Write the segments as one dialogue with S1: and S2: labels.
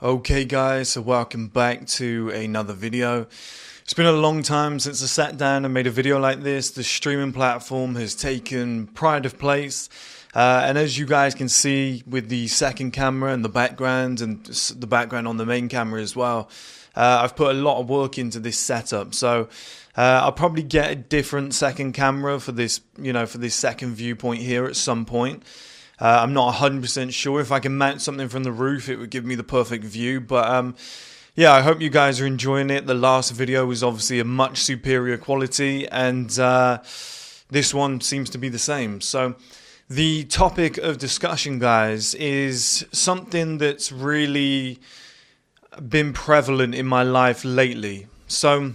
S1: Okay guys, so welcome back to another video. It's been a long time since I sat down and made a video like this. The streaming platform has taken pride of place. And as you guys can see with the second camera and the background on the main camera as well, I've put a lot of work into this setup. So I'll probably get a different second camera for this, for this second viewpoint here at some point. I'm not 100% sure. If I can mount something from the roof, it would give me the perfect view. But yeah, I hope you guys are enjoying it. The last video was obviously a much superior quality, and this one seems to be the same. So the topic of discussion, guys, is something that's really been prevalent in my life lately. So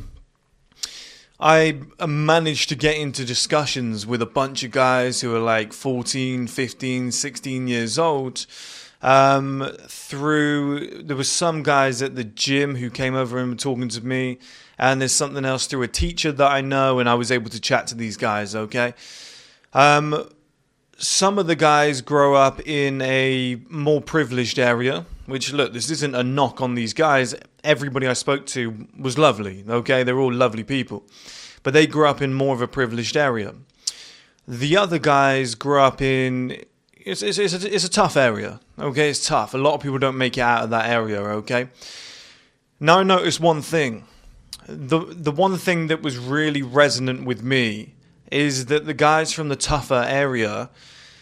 S1: I managed to get into discussions with a bunch of guys who are like 14, 15, 16 years old. There was some guys at the gym who came over and were talking to me, and there's something else through a teacher that I know, and I was able to chat to these guys, okay? Some of the guys grow up in a more privileged area, which, look, this isn't a knock on these guys. Everybody I spoke to was lovely, okay? They're all lovely people. But they grew up in more of a privileged area. The other guys grew up in... It's a tough area, okay? It's tough. A lot of people don't make it out of that area, okay? Now I noticed one thing. The one thing that was really resonant with me is that the guys from the tougher area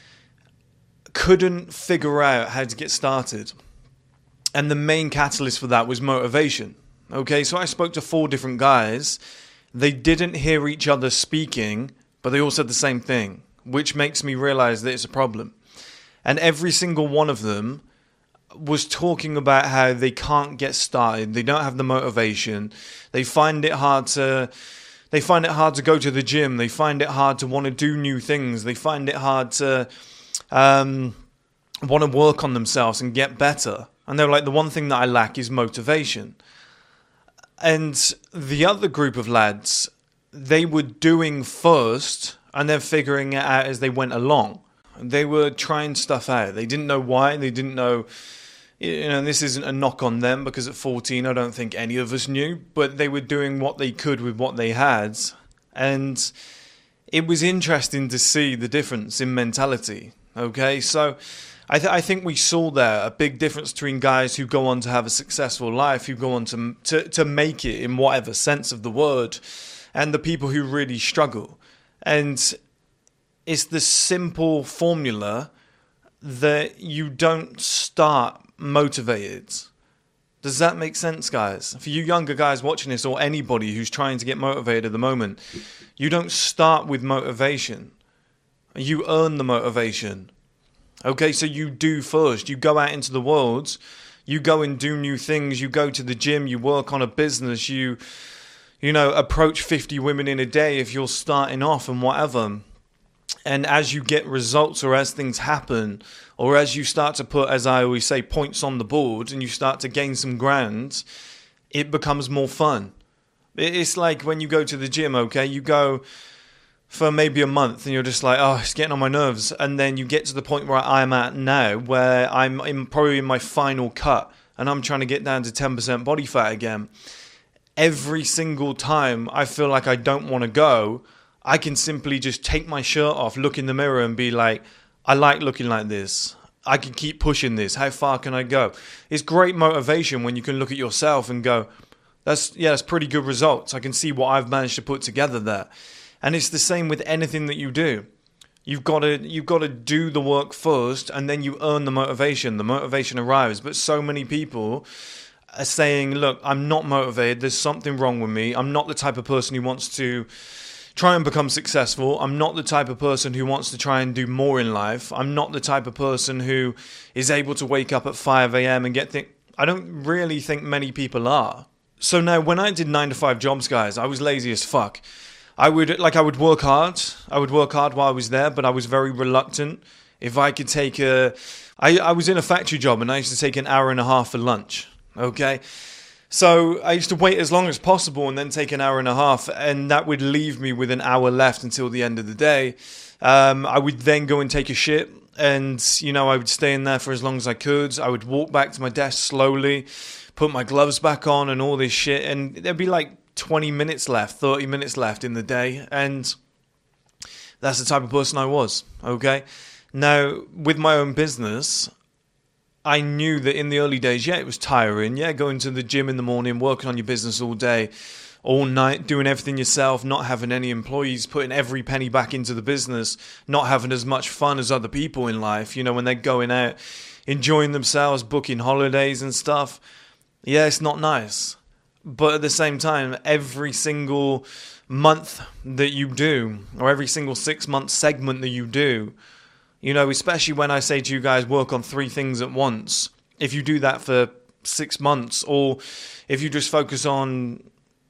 S1: couldn't figure out how to get started. And the main catalyst for that was motivation. Okay, so I spoke to 4 different guys. They didn't hear each other speaking, but they all said the same thing, which makes me realize that it's a problem. And every single one of them was talking about how they can't get started. They don't have the motivation. They find it hard to go to the gym. They find it hard to want to do new things. They find it hard to want to work on themselves and get better. And they're like, the one thing that I lack is motivation. And the other group of lads, they were doing first and then figuring it out as they went along. They were trying stuff out. They didn't know why. They didn't know, this isn't a knock on them, because at 14, I don't think any of us knew, but they were doing what they could with what they had. And it was interesting to see the difference in mentality. Okay, so I think we saw there a big difference between guys who go on to have a successful life, who go on to make it in whatever sense of the word, and the people who really struggle. And it's the simple formula that you don't start motivated. Does that make sense, guys? For you younger guys watching this, or anybody who's trying to get motivated at the moment, you don't start with motivation. You earn the motivation. Okay, so you do first. You go out into the world, you go and do new things, you go to the gym, you work on a business, you approach 50 women in a day if you're starting off and whatever. And as you get results, or as things happen, or as you start to put, as I always say, points on the board, and you start to gain some ground, it becomes more fun. It's like when you go to the gym, okay, you go for maybe a month and you're just like, oh, it's getting on my nerves. And then you get to the point where I'm at now, where I'm probably in my final cut and I'm trying to get down to 10% body fat again. Every single time I feel like I don't want to go, I can simply just take my shirt off, look in the mirror and be like, I like looking like this. I can keep pushing this. How far can I go? It's great motivation when you can look at yourself and go, that's pretty good results. I can see what I've managed to put together there. And it's the same with anything that you do. You've got to do the work first, and then you earn the motivation. The motivation arrives. But so many people are saying, look, I'm not motivated. There's something wrong with me. I'm not the type of person who wants to try and become successful. I'm not the type of person who wants to try and do more in life. I'm not the type of person who is able to wake up at 5 a.m. and get things. I don't really think many people are. So now, when I did 9-to-5 jobs, guys, I was lazy as fuck. I would work hard. I would work hard while I was there, but I was very reluctant. If I could take I was in a factory job and I used to take an hour and a half for lunch. Okay. So I used to wait as long as possible and then take an hour and a half, and that would leave me with an hour left until the end of the day. I would then go and take a shit. And, I would stay in there for as long as I could. I would walk back to my desk slowly, put my gloves back on and all this shit. And there'd be like 20 minutes left, 30 minutes left in the day. And that's the type of person I was, okay? Now, with my own business, I knew that in the early days, it was tiring. Going to the gym in the morning, working on your business all day, all night, doing everything yourself, not having any employees, putting every penny back into the business, not having as much fun as other people in life, when they're going out, enjoying themselves, booking holidays and stuff. It's not nice. But at the same time, every single month that you do, or every single 6-month segment that you do, especially when I say to you guys, work on 3 things at once. If you do that for 6 months, or if you just focus on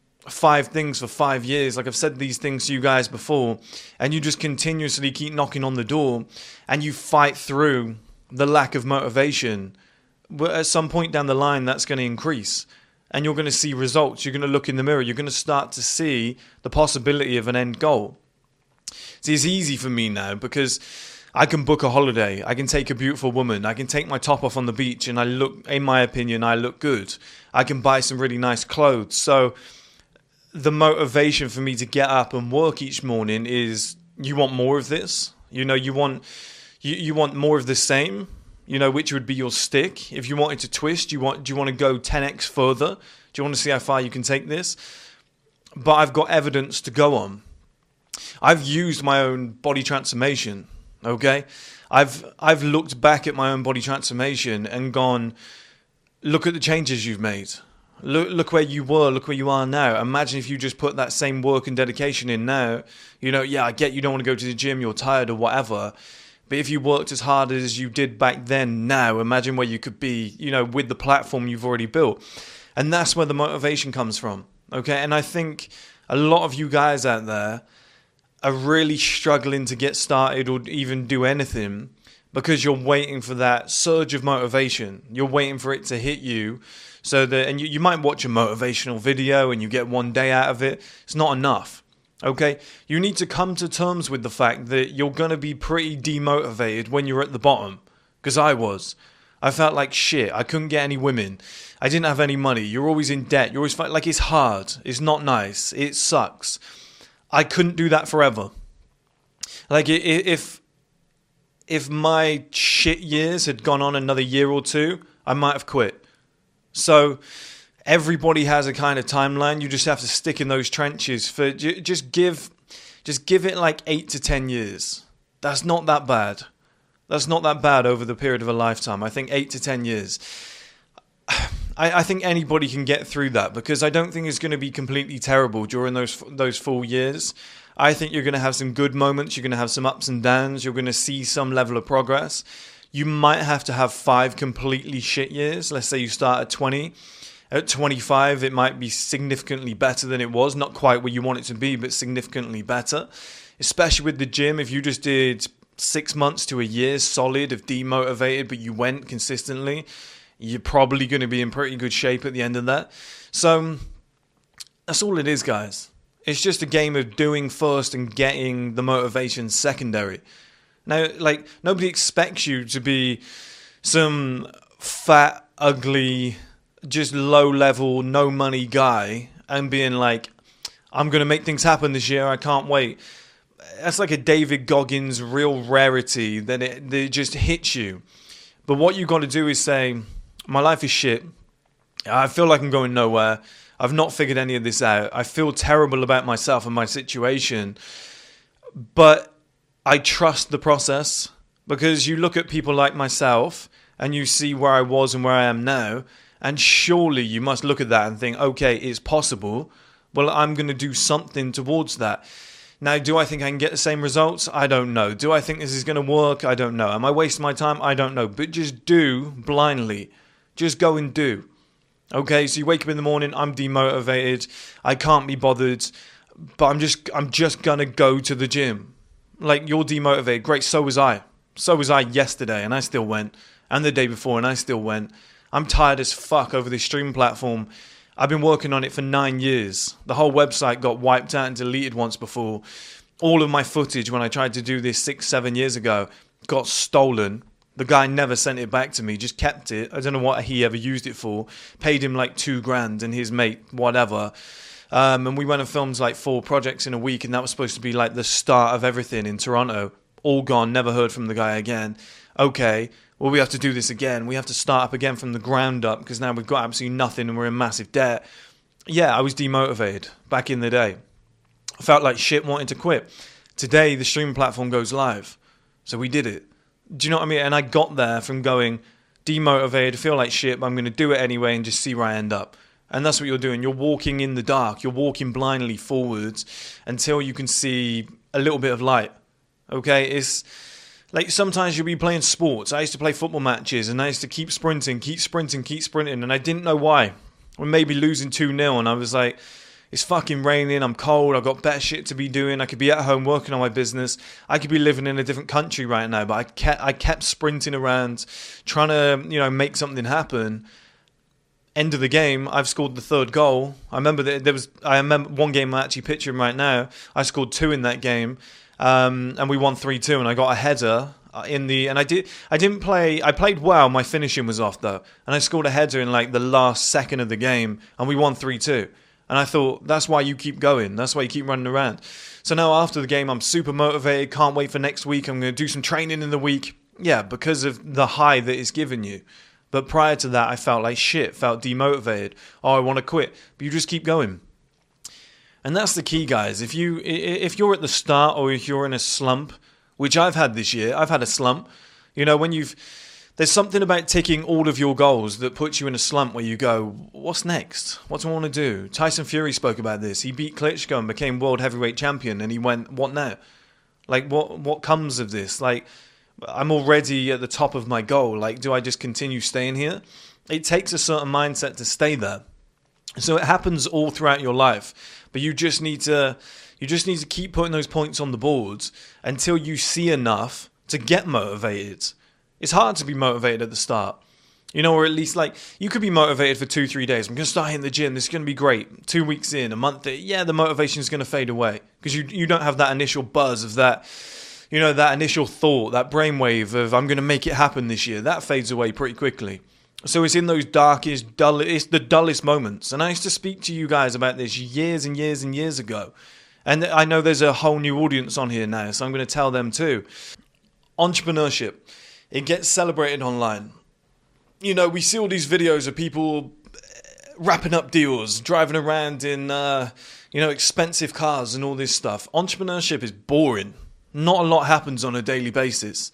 S1: 5 things for 5 years, like I've said these things to you guys before, and you just continuously keep knocking on the door, and you fight through the lack of motivation, at some point down the line, that's going to increase. And you're going to see results. You're going to look in the mirror. You're going to start to see the possibility of an end goal. See, it's easy for me now because I can book a holiday. I can take a beautiful woman. I can take my top off on the beach and in my opinion, I look good. I can buy some really nice clothes. So the motivation for me to get up and work each morning is, you want more of this. You want more of the same. Which would be your stick. If you wanted to twist, do you want to go 10x further? Do you want to see how far you can take this? But I've got evidence to go on. I've used my own body transformation, okay? I've looked back at my own body transformation and gone, look at the changes you've made. Look where you were, look where you are now. Imagine if you just put that same work and dedication in now. I get you don't want to go to the gym, you're tired or whatever. But if you worked as hard as you did back then, now, imagine where you could be, with the platform you've already built. And that's where the motivation comes from, okay? And I think a lot of you guys out there are really struggling to get started or even do anything because you're waiting for that surge of motivation. You're waiting for it to hit you and you might watch a motivational video and you get one day out of it. It's not enough. Okay, you need to come to terms with the fact that you're going to be pretty demotivated when you're at the bottom. Because I was. I felt like shit. I couldn't get any women. I didn't have any money. You're always in debt. You're always like, it's hard. It's not nice. It sucks. I couldn't do that forever. Like if my shit years had gone on another year or two, I might have quit. So everybody has a kind of timeline. You just have to stick in those trenches for just give it like 8 to 10 years. That's not that bad. That's not that bad over the period of a lifetime. I think 8 to 10 years. I think anybody can get through that because I don't think it's going to be completely terrible during those full years. I think you're going to have some good moments. You're going to have some ups and downs. You're going to see some level of progress. You might have to have 5 completely shit years. Let's say you start at 20. At 25, it might be significantly better than it was. Not quite where you want it to be, but significantly better. Especially with the gym, if you just did 6 months to a year solid of demotivated, but you went consistently, you're probably going to be in pretty good shape at the end of that. So that's all it is, guys. It's just a game of doing first and getting the motivation secondary. Now, like, nobody expects you to be some fat, ugly, just low-level, no-money guy and being like, I'm going to make things happen this year, I can't wait. That's like a David Goggins real rarity that it just hits you. But what you got to do is say, my life is shit. I feel like I'm going nowhere. I've not figured any of this out. I feel terrible about myself and my situation. But I trust the process because you look at people like myself and you see where I was and where I am now. And surely you must look at that and think, okay, it's possible. Well, I'm going to do something towards that. Now, do I think I can get the same results? I don't know. Do I think this is going to work? I don't know. Am I wasting my time? I don't know. But just do blindly. Just go and do. Okay, so you wake up in the morning, I'm demotivated. I can't be bothered. But I'm just going to go to the gym. Like, you're demotivated. Great, so was I. So was I yesterday, and I still went. And the day before, and I still went. I'm tired as fuck over this stream platform. I've been working on it for 9 years. The whole website got wiped out and deleted once before. All of my footage when I tried to do this 6-7 years ago got stolen. The guy never sent it back to me, just kept it. I don't know what he ever used it for. Paid him like $2,000 and his mate, whatever. And we went and filmed like 4 projects in a week, and that was supposed to be like the start of everything in Toronto. All gone, never heard from the guy again. Okay, well, we have to do this again. We have to start up again from the ground up because now we've got absolutely nothing and we're in massive debt. Yeah, I was demotivated back in the day. I felt like shit, wanting to quit. Today, the streaming platform goes live. So we did it. Do you know what I mean? And I got there from going demotivated, feel like shit, but I'm going to do it anyway and just see where I end up. And that's what you're doing. You're walking in the dark. You're walking blindly forwards until you can see a little bit of light. Okay? It's like sometimes you'll be playing sports. I used to play football matches and I used to keep sprinting. And I didn't know why. We're maybe losing 2-0 and I was like, it's fucking raining, I'm cold, I've got better shit to be doing, I could be at home working on my business, I could be living in a different country right now, but I kept sprinting around, trying to, make something happen. End of the game, I've scored the 3rd goal. I remember one game I'm actually picturing right now, I scored 2 in that game, and we won 3-2, and I got a header I played well, my finishing was off though, and I scored a header in like the last second of the game, and we won 3-2. And I thought, that's why you keep going. That's why you keep running around. So now after the game, I'm super motivated. Can't wait for next week. I'm going to do some training in the week. Yeah, because of the high that it's given you. But prior to that, I felt like shit. Felt demotivated. Oh, I want to quit. But you just keep going. And that's the key, guys. If you're at the start or if you're in a slump, which I've had this year. I've had a slump. There's something about ticking all of your goals that puts you in a slump where you go, what's next? What do I want to do? Tyson Fury spoke about this. He beat Klitschko and became world heavyweight champion, and he went, what now? Like, what comes of this? Like, I'm already at the top of my goal. Like, do I just continue staying here? It takes a certain mindset to stay there. So it happens all throughout your life, but you just need to keep putting those points on the boards until you see enough to get motivated. It's hard to be motivated at the start, or at least like you could be motivated for 2-3 days. I'm going to start hitting the gym. This is going to be great. 2 weeks in, a month, the motivation is going to fade away because you don't have that initial buzz of that, that initial thought, that brainwave of I'm going to make it happen this year. That fades away pretty quickly. So it's in those it's the dullest moments. And I used to speak to you guys about this years and years and years ago. And I know there's a whole new audience on here now, so I'm going to tell them too. Entrepreneurship. It gets celebrated online. We see all these videos of people wrapping up deals, driving around in, expensive cars and all this stuff. Entrepreneurship is boring. Not a lot happens on a daily basis.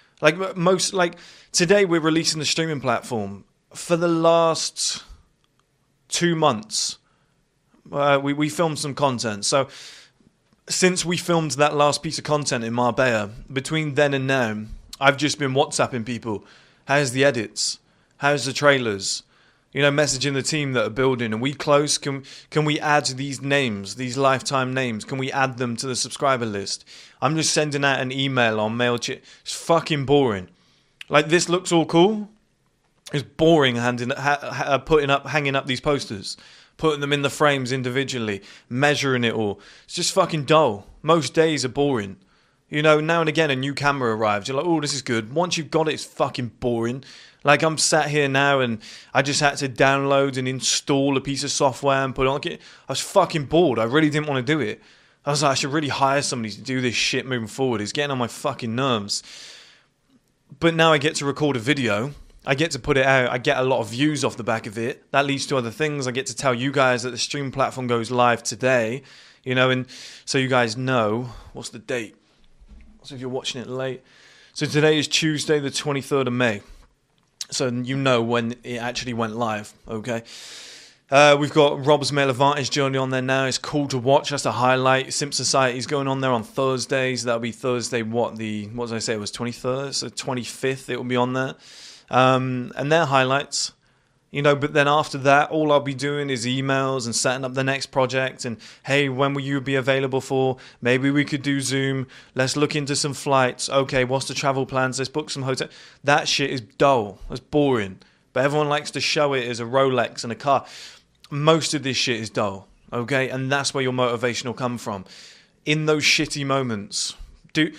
S1: Today we're releasing the streaming platform. For the last 2 months, we filmed some content. So since we filmed that last piece of content in Marbella, between then and now, I've just been WhatsApping people. How's the edits? How's the trailers? Messaging the team that are building. Are we close? Can we add these names, these lifetime names? Can we add them to the subscriber list? I'm just sending out an email on MailChimp. It's fucking boring. Like, this looks all cool. It's boring hanging up these posters. Putting them in the frames individually. Measuring it all. It's just fucking dull. Most days are boring. Now and again a new camera arrives. You're like, oh, this is good. Once you've got it, it's fucking boring. Like, I'm sat here now and I just had to download and install a piece of software and put it on. I was fucking bored. I really didn't want to do it. I was like, I should really hire somebody to do this shit moving forward. It's getting on my fucking nerves. But now I get to record a video. I get to put it out. I get a lot of views off the back of it. That leads to other things. I get to tell you guys that the stream platform goes live today. And so you guys know, what's the date? So if you're watching it late. So today is Tuesday, the 23rd of May. So you know when it actually went live, okay? We've got Rob's Male Advantage journey on there now. It's cool to watch. That's a highlight. Simp Society's going on there on Thursday. So that'll be Thursday, what did I say? It was 23rd? So 25th it will be on there. And they're highlights. But then after that, all I'll be doing is emails and setting up the next project. And, hey, when will you be available for? Maybe we could do Zoom. Let's look into some flights. Okay, what's the travel plans? Let's book some hotel. That shit is dull. That's boring. But everyone likes to show it as a Rolex and a car. Most of this shit is dull, okay? And that's where your motivation will come from. In those shitty moments.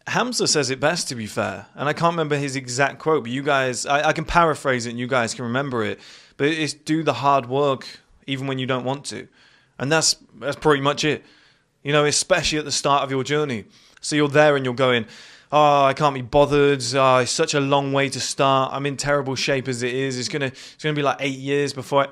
S1: Hamza says it best, to be fair, and I can't remember his exact quote, but you guys, I can paraphrase it and you guys can remember it, but it's do the hard work even when you don't want to. And that's pretty much it. You know, especially at the start of your journey. So you're there and you're going, oh, I can't be bothered. Oh, it's such a long way to start. I'm in terrible shape as it is. It's gonna be like 8 years before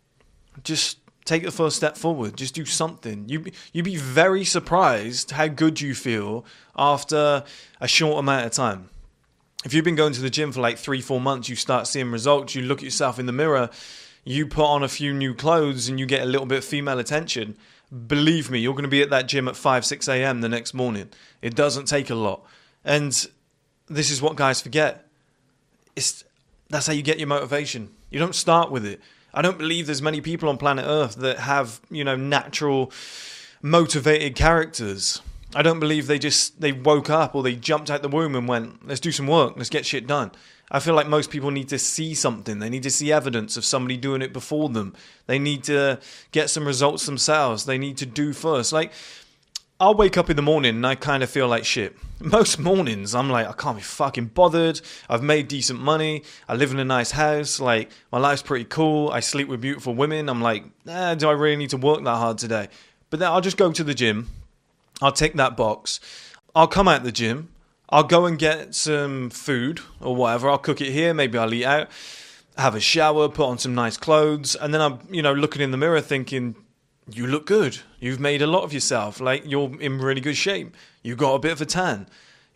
S1: just take the first step forward. Just do something. You'd be very surprised how good you feel after a short amount of time. If you've been going to the gym for like 3-4 months, you start seeing results. You look at yourself in the mirror, you put on a few new clothes and you get a little bit of female attention. Believe me, you're going to be at that gym at 5-6 a.m. the next morning. It doesn't take a lot. And this is what guys forget. That's how you get your motivation. You don't start with it. I don't believe there's many people on planet Earth that have, natural motivated characters. I don't believe they woke up or they jumped out the womb and went, let's do some work, let's get shit done. I feel like most people need to see something. They need to see evidence of somebody doing it before them. They need to get some results themselves. They need to do first. Like, I'll wake up in the morning and I kind of feel like shit. Most mornings, I'm like, I can't be fucking bothered. I've made decent money. I live in a nice house. Like, my life's pretty cool. I sleep with beautiful women. I'm like, do I really need to work that hard today? But then I'll just go to the gym. I'll tick that box. I'll come out the gym. I'll go and get some food or whatever. I'll cook it here. Maybe I'll eat out, have a shower, put on some nice clothes. And then I'm, looking in the mirror thinking, you look good. You've made a lot of yourself. Like, you're in really good shape. You've got a bit of a tan.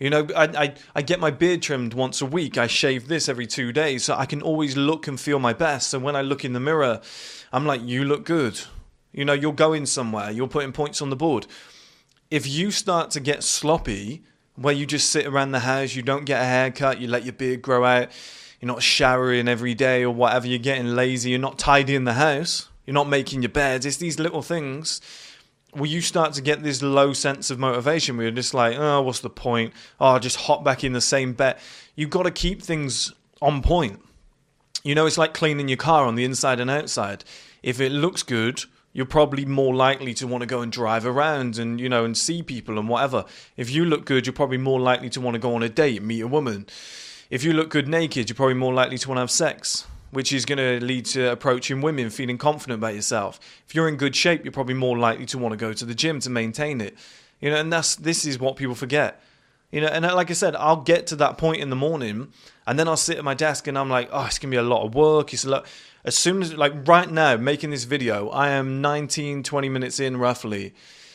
S1: I get my beard trimmed once a week. I shave this every 2 days. So I can always look and feel my best. So when I look in the mirror, I'm like, you look good. You're going somewhere. You're putting points on the board. If you start to get sloppy, where you just sit around the house, you don't get a haircut, you let your beard grow out, you're not showering every day or whatever, you're getting lazy, you're not tidying the house, you're not making your beds, it's these little things where you start to get this low sense of motivation where you're just like, oh, what's the point? Oh, I'll just hop back in the same bed. You've got to keep things on point. It's like cleaning your car on the inside and outside. If it looks good, you're probably more likely to want to go and drive around and, and see people and whatever. If you look good, you're probably more likely to want to go on a date, meet a woman. If you look good naked, you're probably more likely to want to have sex, which is going to lead to approaching women, feeling confident about yourself. If you're in good shape, you're probably more likely to want to go to the gym to maintain it. And this is what people forget. And like I said, I'll get to that point in the morning and then I'll sit at my desk and I'm like, oh, it's going to be a lot of work. It's a lot. As soon as, like right now, making this video, I am 19, 20 minutes in roughly.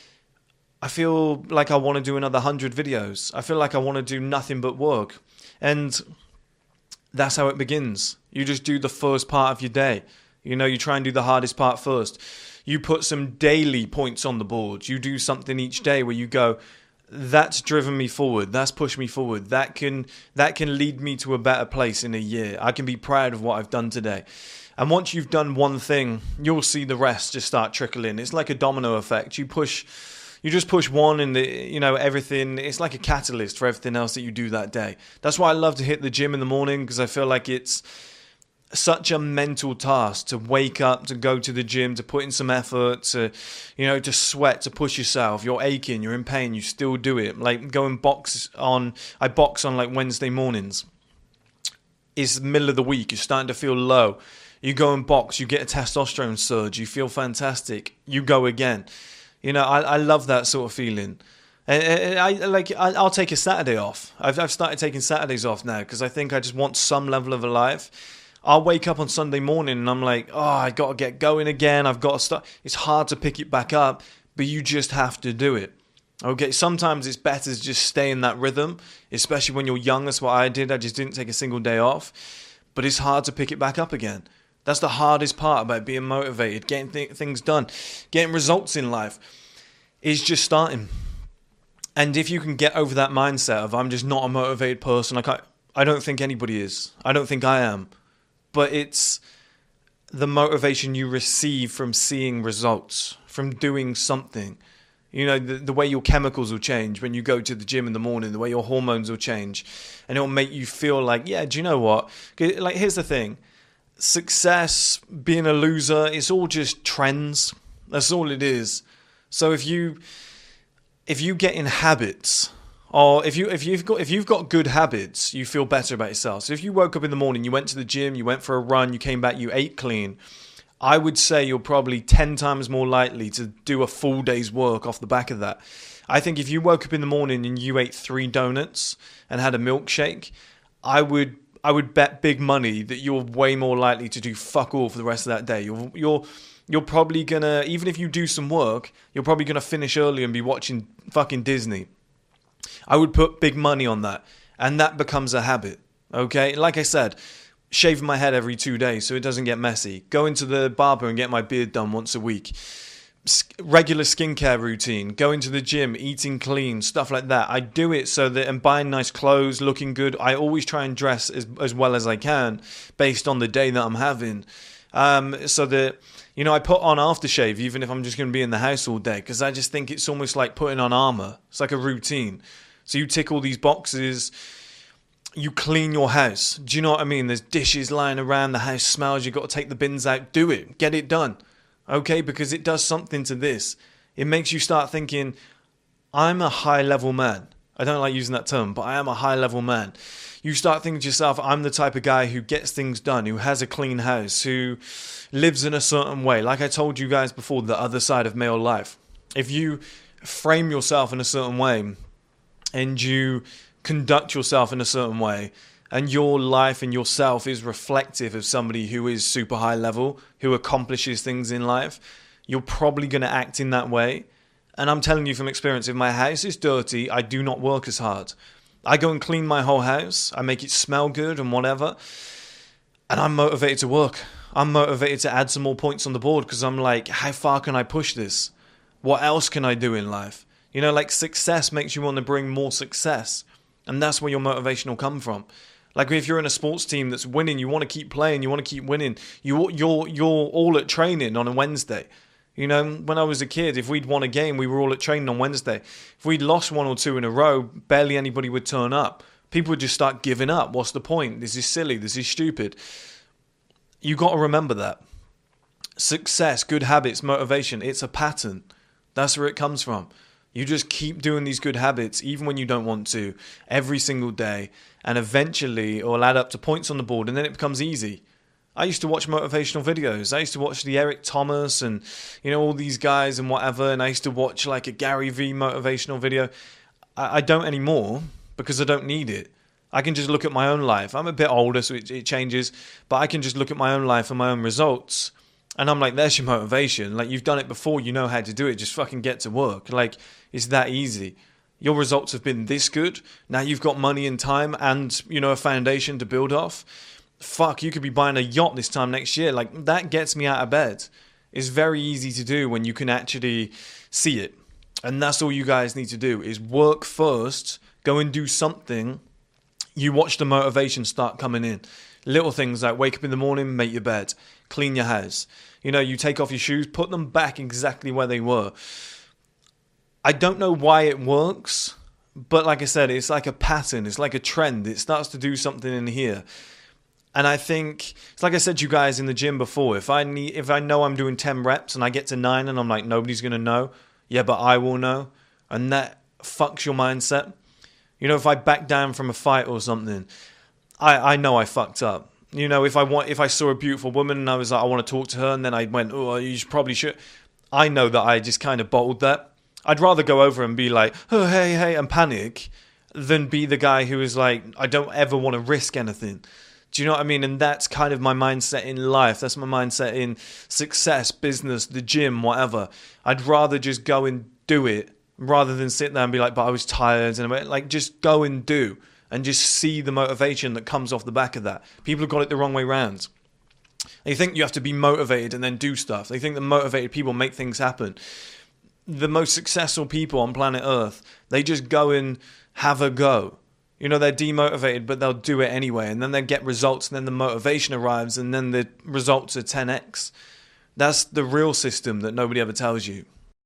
S1: I feel like I want to do another 100 videos. I feel like I want to do nothing but work. And that's how it begins. You just do the first part of your day. You try and do the hardest part first. You put some daily points on the board. You do something each day where you go, that's driven me forward. That's pushed me forward. That can lead me to a better place in a year. I can be proud of what I've done today. And once you've done one thing, you'll see the rest just start trickling. It's like a domino effect. You just push one and everything, it's like a catalyst for everything else that you do that day. That's why I love to hit the gym in the morning, because I feel like it's such a mental task to wake up, to go to the gym, to put in some effort, to sweat, to push yourself. You're aching, you're in pain, you still do it. Like go and I box on like Wednesday mornings. It's the middle of the week, you're starting to feel low. You go and box, you get a testosterone surge, you feel fantastic, you go again. I love that sort of feeling. And I'll take a Saturday off. I've started taking Saturdays off now because I think I just want some level of a life. I'll wake up on Sunday morning and I'm like, oh, I got to get going again. I've got to start. It's hard to pick it back up, but you just have to do it. Okay, sometimes it's better to just stay in that rhythm, especially when you're young. That's what I did. I just didn't take a single day off. But it's hard to pick it back up again. That's the hardest part about being motivated, getting things done, getting results in life, is just starting. And if you can get over that mindset of I'm just not a motivated person, I don't think anybody is. I don't think I am. But it's the motivation you receive from seeing results, from doing something. The way your chemicals will change when you go to the gym in the morning, the way your hormones will change. And it'll make you feel like, yeah, do you know what? Like, here's the thing. Success, being a loser, it's all just trends. That's all it is. So if you get in habits Or if you've got good habits, you feel better about yourself. So if you woke up in the morning, you went to the gym, you went for a run, you came back, you ate clean, I would say you're probably 10 times more likely to do a full day's work off the back of that. I think if you woke up in the morning and you ate 3 donuts and had a milkshake, I would bet big money that you're way more likely to do fuck all for the rest of that day. You're probably gonna, even if you do some work, you're probably gonna finish early and be watching fucking Disney. I would put big money on that, and that becomes a habit. Okay, like I said, shaving my head every 2 days so it doesn't get messy. Going to the barber and get my beard done once a week. Regular skincare routine, going to the gym, eating clean, stuff like that. I do it so that, and buying nice clothes, looking good. I always try and dress as well as I can based on the day that I'm having. So that, I put on aftershave even if I'm just going to be in the house all day, because I just think it's almost like putting on armor. It's like a routine. So you tick all these boxes, you clean your house. Do you know what I mean? There's dishes lying around, the house smells, you've got to take the bins out. Do it. Get it done. Okay? Because it does something to this. It makes you start thinking, I'm a high-level man. I don't like using that term, but I am a high-level man. You start thinking to yourself, I'm the type of guy who gets things done, who has a clean house, who lives in a certain way. Like I told you guys before, the other side of male life. If you frame yourself in a certain way and you conduct yourself in a certain way and your life and yourself is reflective of somebody who is super high level, who accomplishes things in life, you're probably going to act in that way. And I'm telling you from experience, if my house is dirty, I do not work as hard. I go and clean my whole house. I make it smell good and whatever. And I'm motivated to work. I'm motivated to add some more points on the board because I'm like, how far can I push this? What else can I do in life? Like success makes you want to bring more success. And that's where your motivation will come from. Like if you're in a sports team that's winning, you want to keep playing, you want to keep winning. You're all at training on a Wednesday. When I was a kid, if we'd won a game, we were all at training on Wednesday. If we'd lost 1 or 2 in a row, barely anybody would turn up. People would just start giving up. What's the point? This is silly. This is stupid. You got to remember that. Success, good habits, motivation, it's a pattern. That's where it comes from. You just keep doing these good habits, even when you don't want to, every single day. And eventually, it will add up to points on the board, and then it becomes easy. I used to watch motivational videos. I used to watch the Eric Thomas and, all these guys and whatever. And I used to watch like a Gary Vee motivational video. I don't anymore because I don't need it. I can just look at my own life. I'm a bit older, so it changes. But I can just look at my own life and my own results. And I'm like, there's your motivation. Like, you've done it before. You know how to do it. Just fucking get to work. Like, it's that easy. Your results have been this good. Now you've got money and time and, a foundation to build off. Fuck, you could be buying a yacht this time next year. Like, that gets me out of bed. It's very easy to do when you can actually see it. And that's all you guys need to do is work first, go and do something. You watch the motivation start coming in. Little things like wake up in the morning, make your bed, clean your house. You take off your shoes, put them back exactly where they were. I don't know why it works, but like I said, it's like a pattern. It's like a trend. It starts to do something in here. And I think, it's like I said to you guys in the gym before, if I know I'm doing 10 reps and I get to 9 and I'm like, nobody's going to know. Yeah, but I will know. And that fucks your mindset. If I back down from a fight or something, I know I fucked up. If I saw a beautiful woman and I was like, I want to talk to her, and then I went, oh, you probably should. I know that I just kind of bottled that. I'd rather go over and be like, oh, hey, and panic than be the guy who is like, I don't ever want to risk anything. Do you know what I mean? And that's kind of my mindset in life. That's my mindset in success, business, the gym, whatever. I'd rather just go and do it rather than sit there and be like, but I was tired. And like, just go and do and just see the motivation that comes off the back of that. People have got it the wrong way round. They think you have to be motivated and then do stuff. They think that motivated people make things happen. The most successful people on planet Earth, they just go and have a go. They're demotivated, but they'll do it anyway. And then they get results, and then the motivation arrives, and then the results are 10x. That's the real system that nobody ever tells you.